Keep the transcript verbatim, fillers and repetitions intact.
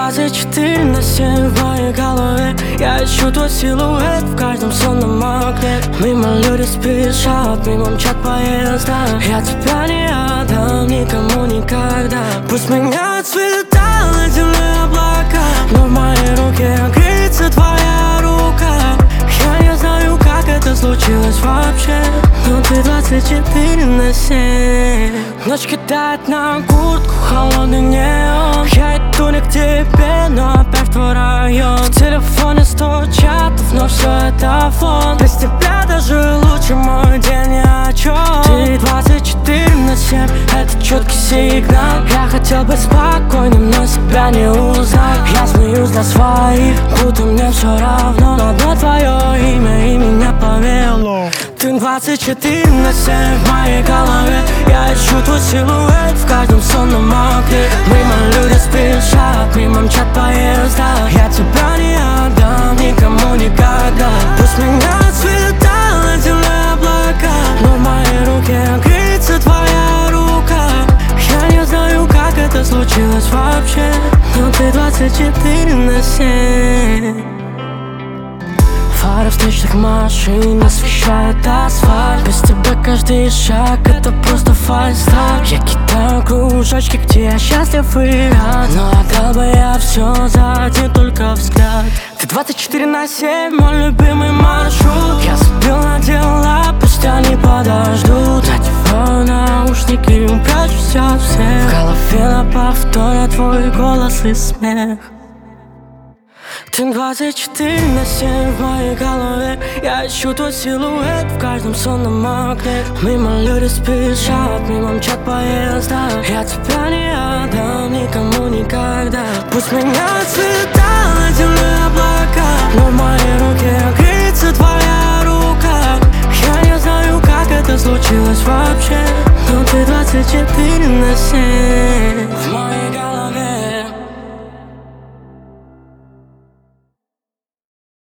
двадцать четыре на семь в моей голове. Я ищу твой силуэт в каждом сонном окне. Мимо люди спешат, мимо мчат поезда. Я тебя не отдам никому никогда. Пусть меняют цвета ледяные облака, но в моей руке греется твоя рука. Я не знаю, как это случилось вообще, но ты двадцать четыре на семь. Ночь кидает на куртку холодный неон. Я иду не к тебе, но опять в твой район. В телефоне сто чатов, но все это фон. Без тебя даже лучше мой день ни о чем. Ты двадцать четыре на семь, это четкий сигнал. Я хотел быть спокойным, но себя не узнал. Я смеюсь для своих, будто мне все равно. Но одно твое имя и меня повело. Ты двадцать четыре на семь в моей голове. Я ищу твой силуэт в каждом сонном окне. Мимо люди спешат, мимо мчат поезда. Я тебя не отдам никому никогда. Пусть меняют цвета ледяные облака, но в моей руке греется твоя рука. Я не знаю, как это случилось вообще, но ты двадцать четыре на семь. Фары встречных машин освещают асфальт. Без тебя каждый шаг это просто фальстарт. Я кидаю кружочки, где я счастлив и рад, но отдал бы я все за один только взгляд. Ты двадцать четыре на семь, мой любимый маршрут. Я забил на дела, пусть они подождут. Надеваю наушники и прячусь от всех. В голове на повторе твой голос и смех. Ты двадцать четыре на семь в моей голове. Я ищу твой силуэт в каждом сонном окне. Мимо люди спешат, мимо мчат поезда. Я тебя не отдам никому никогда. Пусть меняют цвета ледяные облака, но в моей руке греется твоя рука. Я не знаю, как это случилось вообще, но ты двадцать четыре на семь.